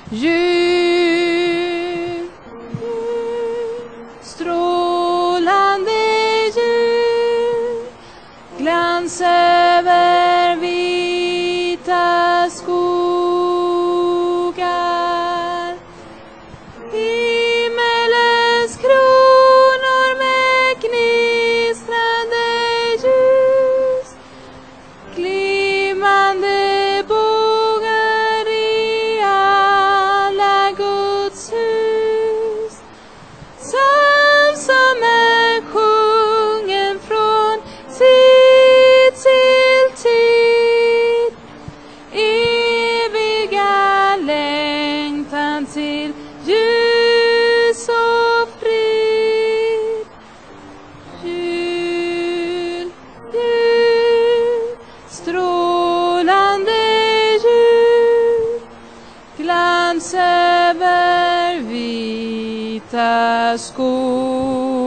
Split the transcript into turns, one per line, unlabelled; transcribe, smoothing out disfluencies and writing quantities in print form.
Jul, strålande jul, glans över vita skogar. Himmelens kronor med gnistrande ljus, glimmande bågar i alla Guds hus. Psalm som är sjungen från tid till tid, eviga längtan till ljus och frid. Jul, jul, strålande jul, glans över vita skogar.